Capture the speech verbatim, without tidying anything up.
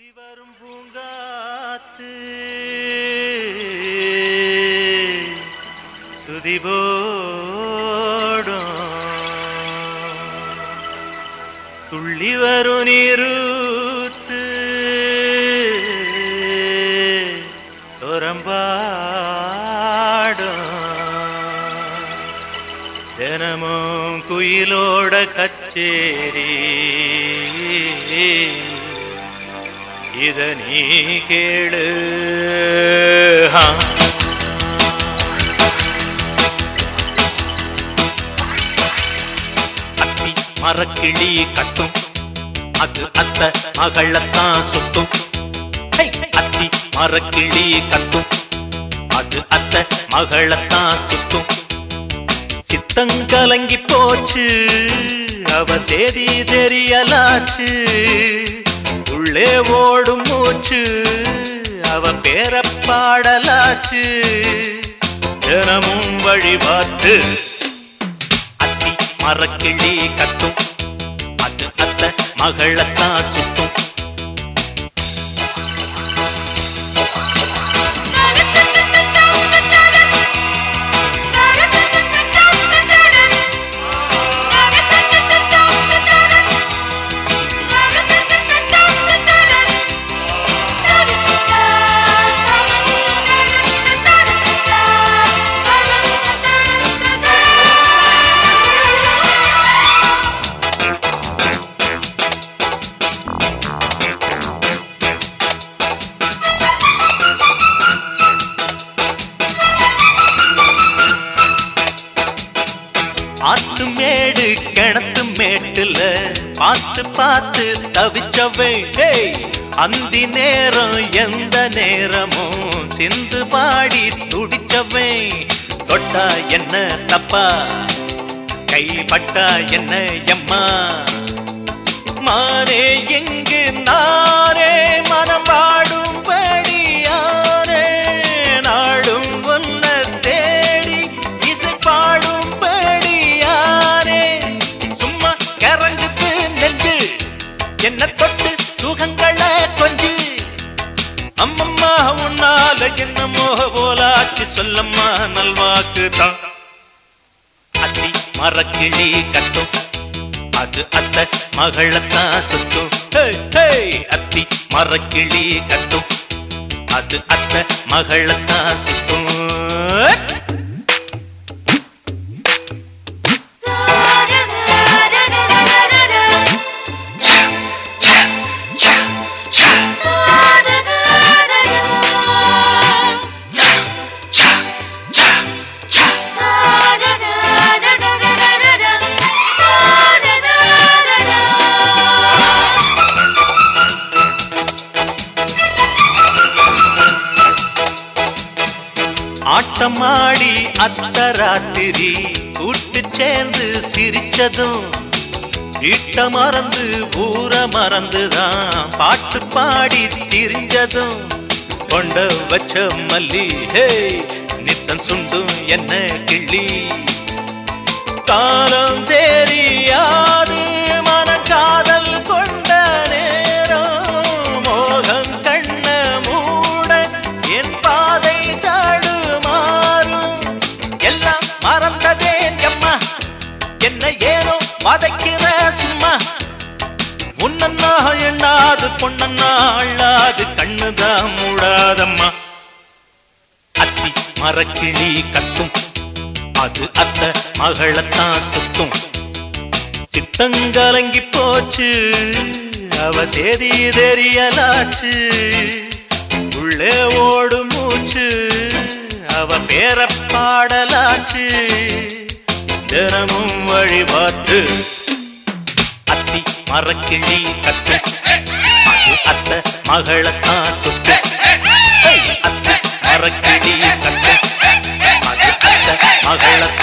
வரும் பூங்காத்து துதிபோடும் துள்ளி வரும் நீரூத்து தொரம்பாடும் தினமும் குயிலோட கச்சேரி இத நீ கேளு. அத்தி மரக்கிளி கட்டும் அது அத்த மகளத்தான் சுட்டும். அத்தி மரக்கிளி கட்டும் அது அத்த மகளத்தான் சுட்டும். சித்தங்கலங்கி போச்சு அவ சேதி தெரியலாச்சு. உள்ளே ஓடும் மூச்சு அவ பேர பாடலாச்சு. தினமும் வழிபாட்டு அத்தி மரக்கிளி கட்டும் அது அத்த மகளத்தான் சுட்டும். ஆத்து மேடு கிணத்து மேட்டுல பார்த்து பார்த்து தவிச்சவை. அந்தி நேரம் எந்த நேரமும் சிந்து பாடி துடிச்சவை. தொட்டா என்ன தப்பா கைப்பட்டா என்ன எம்மா. மானே எங்கு நானே மனம் பாடும்படியானே. நாடும் ஒன்ன தேடி இசை பாடும் என்ன தொட்டு சுகங்கள கொஞ்சி. அம்மம்மா உன்னால என்ன மோக போலாச்சு சொல்லம்மா நல்வாக்கு தான். அத்தி மரக்கிளி கட்டும் அது அத்த மகளத்தான் சுட்டும். அத்தி மரக்கிளி கட்டும் அது அத்த மகளத்தான் சுட்டும். ஆட்டமாடி அத்த ராத்திரி கூட்டு சேர்ந்து சிரிச்சதும். வீட்ட மறந்து ஊர மறந்துதான் பாட்டு பாடி திரிஞ்சதும். கொண்ட வச்ச மல்லி ஹே நித்தம் சுண்டும் என்ன கிள்ளி. காலம் தெரியாது மன காதல் கொண்ட நேரம். மோகம் கண்ண மூட என் பாதை மறந்ததேன் அம்மா என்ன ஏனோ வதைக்கிற சும்மா. முன்னா எண்ணாது பொண்ணா அள்ளாது கண்ணுதான் மூடாதம்மா. அத்தி மரக்கிளி கட்டும் அது அத்த மகளத்தான் சுட்டும். சித்தங்கலங்கி போச்சு அவ சேதி தெரியலாச்சு. உள்ளே ஓடும் மூச்சு அவ பேர பாடலாச்சு. தினமும் வழிபாட்டு அத்தி மரக்கிளி கட்டு அது அத்த மகளத்தான் சுட்டு. அத்தி மரக்கிளி கட்டு அது அத்த மகளத்தான்